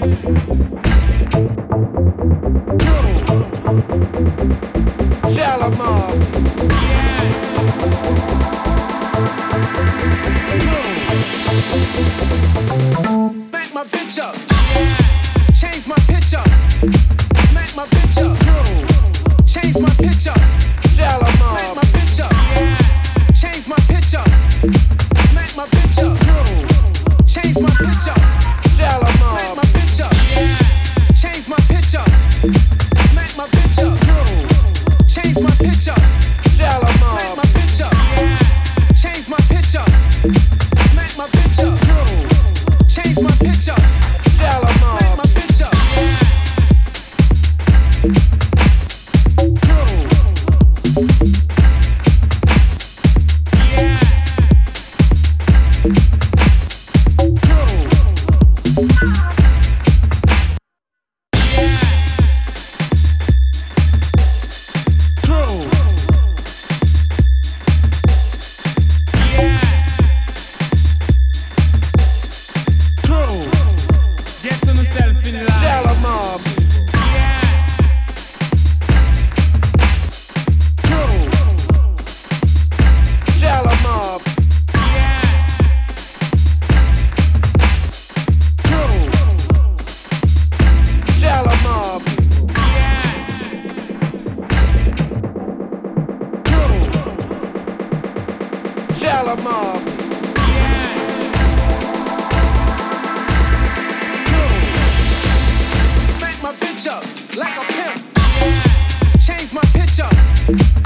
Shalamar. Back my bitch up. Change my pitch up. Smack my bitch up. Change my pitch up. Shalamar. Smack my bitch up. Change my pitch up. Smack my bitch up. Change my pitch up. Shalamar. Smack my bitch up. Change my pitch up. Smack my bitch up. Change my pitch up. Shalamar. Smack my bitch up. Change my pitch up. Smack my bitch up. Change my pitch up. Shalamar. Smack my bitch up. Shalamar. Smack my bitch up like a pimp. Change my pitch up.